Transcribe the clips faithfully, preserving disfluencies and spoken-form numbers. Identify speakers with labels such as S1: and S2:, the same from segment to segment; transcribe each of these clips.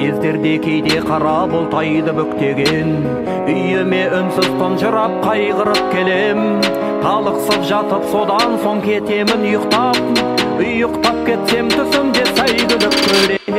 S1: кездерде кейде қара бұлтайды бүктеген үйіме үнсіз тұнжырап қайғырып келем. Талықсып жатып содан соң кетемін ұйықтап, ұйықтап кетсем түсімде сәйгүлік көрем.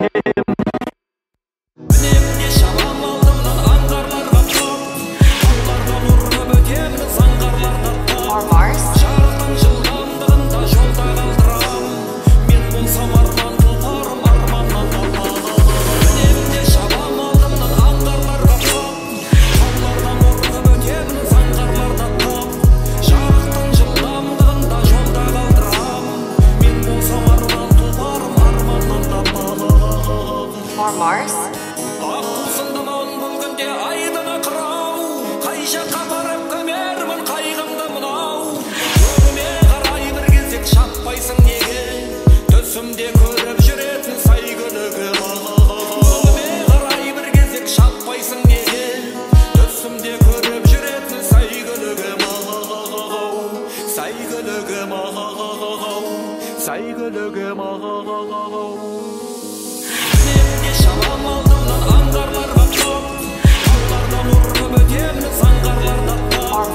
S1: Үнемде шалам алдымнан аңғарларға топ, тауларға нұрып өтемін заңғарларға топ. Жарықтың жылдамдығында жолда қалдырам, мен болсам арман тұлпарым арманнан тапалам. Үнемде шалам алдымнан аңғарларға топ, тауларға нұрып өтемін заңғарларға топ. Жарықтың жылдамдығында жолда қалдырам, мен болсам арман тұлпарым арманнан тапалам.
S2: Mars
S1: Аққусындымын бұл күнде айдыны қырау, қай жаққа барып көмермін қайғымды мынау. Көріме қарай бір кезек шаппайсың неге, түсімде көріп жүретін сәйгүлігім. Көріме қарай бір кезек шаппайсың неге, түсімде көріп жүретін сәйгүлігім. Сәйгүлігім, сәйгүлігім. Үнемде шалам алдымнан аңғарларға топ, тауларға нұрып өтемін заңғарларға топ.